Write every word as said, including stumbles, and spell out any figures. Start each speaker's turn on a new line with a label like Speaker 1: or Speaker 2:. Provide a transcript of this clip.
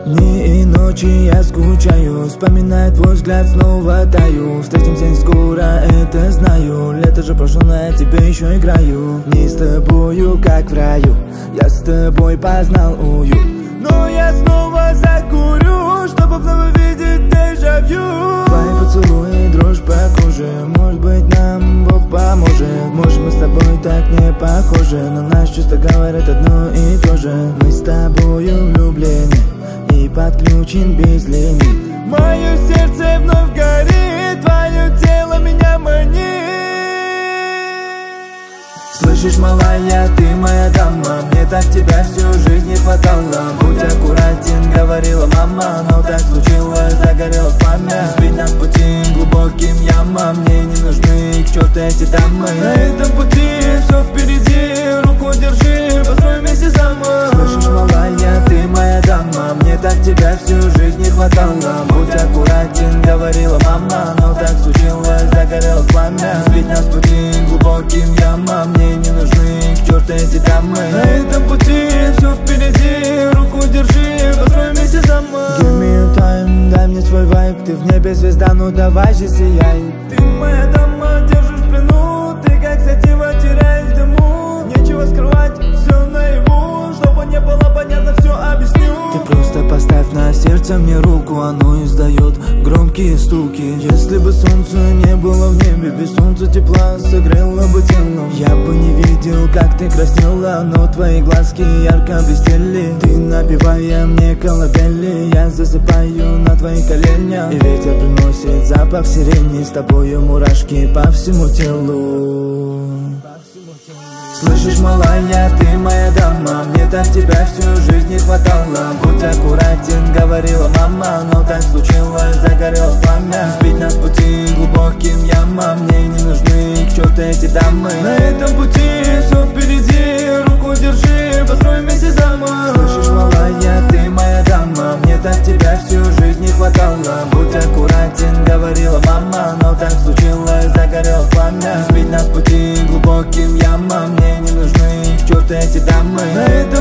Speaker 1: Дни и ночи я скучаю, вспоминая твой взгляд, снова таю. Встретимся не скоро, это знаю. Лето же прошло, но я тебе еще играю. Не с тобою, как в раю, я с тобой познал уют. Но я снова закурю, чтобы вновь увидеть дежавю. Твои поцелуи, дрожь по коже, может быть нам Бог поможет. Может мы с тобой так не похожи, но наши чувства говорят одно и то же. Мы с тобою влюблены и подключен без лимит. Мое сердце вновь горит, твое тело меня манит. Слышишь, малая, ты моя дама, мне так тебя всю жизнь не хватало. Будь аккуратен, говорила мама, но так случилось, загорелось пламя. Сбить нас с пути глубоким ямам, мне не нужны к черту эти дамы. На этом пути все впереди, руку держи, построим вместе замок. Слышишь, малая, ты моя дама, мне так тебя всю жизнь не хватало. Будь аккуратен, говорила мама, но так случилось, загорелось пламя. Сбить нас с пути глубоким ямам, мне не нужны к черту эти дамы. На этом пути все впереди, руку держи, построим вместе замок. Give me your time, дай мне свой вайб, ты в небе звезда, ну давай же сияй. Ты моя дама, держишь в плену, ты как сатива, теряешь в дыму. Нечего скрывать, все наяву, чтобы не было понятно, все объясню. Ты просто поставь на сердце мне руку, оно издает громкие стуки. Если бы солнца не было в небе, без солнца тепла согрело бы тело. Я бы не видел, как ты краснела, но твои глазки ярко блестели. Ты напевая мне колыбели, я засыпаю на твоих коленях. И ветер приносит запах сирени, с тобою мурашки по всему телу. Слышишь, малая, ты моя дама, мне так тебя всю жизнь не хватало. Будь аккуратен, говорила мама, но так случилось, загорелось пламя. Сбить нас с пути глубоким ямам, мне не нужны к черту эти дамы. На этом пути все впереди, руку держи, построим вместе замок. Слышишь, малая, ты моя дама, мне так тебя всю жизнь не хватало. Будь аккуратен, говорила мама, но так случилось, загорелось пламя. Сбить нас с пути глубоким ямам, мне не нужны к черту эти дамы. На этом